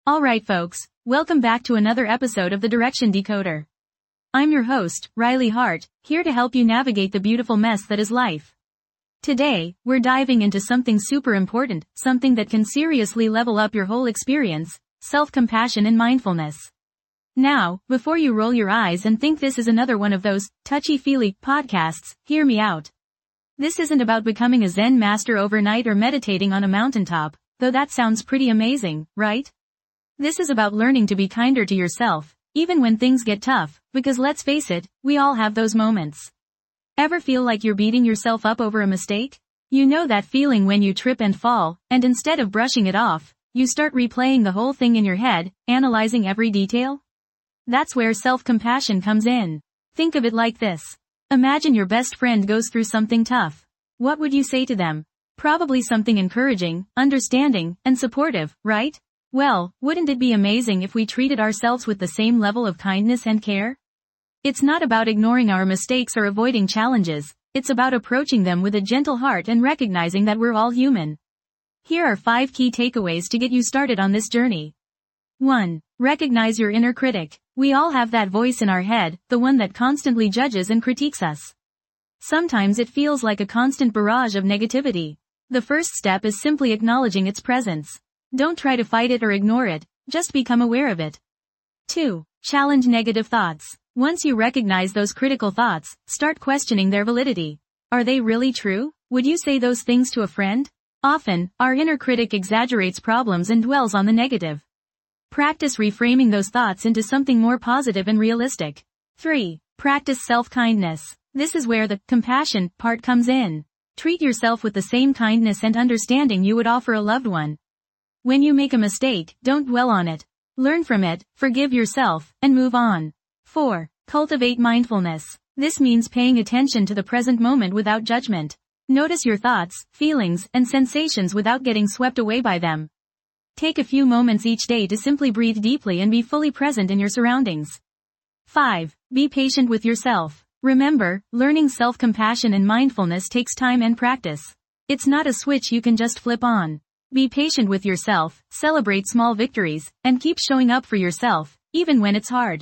Alright folks, welcome back to another episode of the Direction Decoder. I'm your host, Riley Hart, here to help you navigate the beautiful mess that is life. Today, we're diving into something super important, something that can seriously level up your whole experience, self-compassion and mindfulness. Now, before you roll your eyes and think this is another one of those touchy-feely podcasts, hear me out. This isn't about becoming a Zen master overnight or meditating on a mountaintop, though that sounds pretty amazing, right? This is about learning to be kinder to yourself, even when things get tough, because let's face it, we all have those moments. Ever feel like you're beating yourself up over a mistake? You know that feeling when you trip and fall, and instead of brushing it off, you start replaying the whole thing in your head, analyzing every detail? That's where self-compassion comes in. Think of it like this. Imagine your best friend goes through something tough. What would you say to them? Probably something encouraging, understanding, and supportive, right? Well, wouldn't it be amazing if we treated ourselves with the same level of kindness and care? It's not about ignoring our mistakes or avoiding challenges, it's about approaching them with a gentle heart and recognizing that we're all human. Here are 5 key takeaways to get you started on this journey. 1. Recognize your inner critic. We all have that voice in our head, the one that constantly judges and critiques us. Sometimes it feels like a constant barrage of negativity. The first step is simply acknowledging its presence. Don't try to fight it or ignore it, just become aware of it. 2. Challenge negative thoughts. Once you recognize those critical thoughts, start questioning their validity. Are they really true? Would you say those things to a friend? Often, our inner critic exaggerates problems and dwells on the negative. Practice reframing those thoughts into something more positive and realistic. 3. Practice self-kindness. This is where the compassion part comes in. Treat yourself with the same kindness and understanding you would offer a loved one. When you make a mistake, don't dwell on it. Learn from it, forgive yourself, and move on. 4. Cultivate mindfulness. This means paying attention to the present moment without judgment. Notice your thoughts, feelings, and sensations without getting swept away by them. Take a few moments each day to simply breathe deeply and be fully present in your surroundings. 5. Be patient with yourself. Remember, learning self-compassion and mindfulness takes time and practice. It's not a switch you can just flip on. Be patient with yourself, celebrate small victories, and keep showing up for yourself, even when it's hard.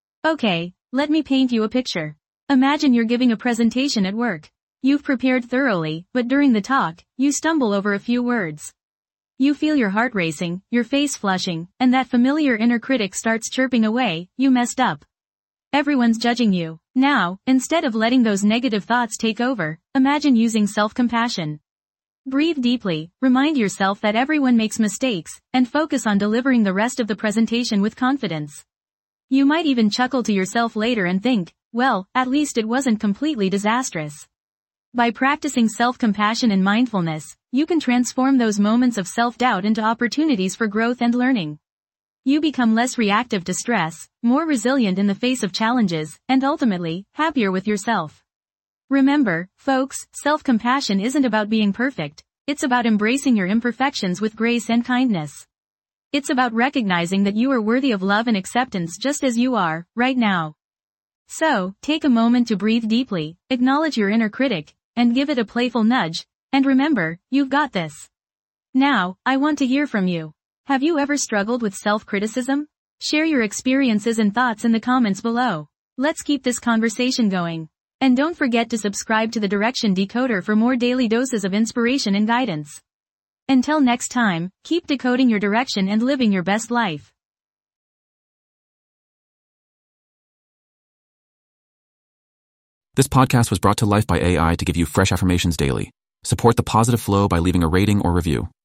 Okay, let me paint you a picture. Imagine you're giving a presentation at work. You've prepared thoroughly, but during the talk, you stumble over a few words. You feel your heart racing, your face flushing, and that familiar inner critic starts chirping away, you messed up. Everyone's judging you. Now, instead of letting those negative thoughts take over, imagine using self-compassion. Breathe deeply, remind yourself that everyone makes mistakes, and focus on delivering the rest of the presentation with confidence. You might even chuckle to yourself later and think, well, at least it wasn't completely disastrous. By practicing self-compassion and mindfulness, you can transform those moments of self-doubt into opportunities for growth and learning. You become less reactive to stress, more resilient in the face of challenges, and ultimately, happier with yourself. Remember, folks, self-compassion isn't about being perfect, it's about embracing your imperfections with grace and kindness. It's about recognizing that you are worthy of love and acceptance just as you are, right now. So, take a moment to breathe deeply, acknowledge your inner critic, and give it a playful nudge, and remember, you've got this. Now, I want to hear from you. Have you ever struggled with self-criticism? Share your experiences and thoughts in the comments below. Let's keep this conversation going. And don't forget to subscribe to the Direction Decoder for more daily doses of inspiration and guidance. Until next time, keep decoding your direction and living your best life. This podcast was brought to life by AI to give you fresh affirmations daily. Support the positive flow by leaving a rating or review.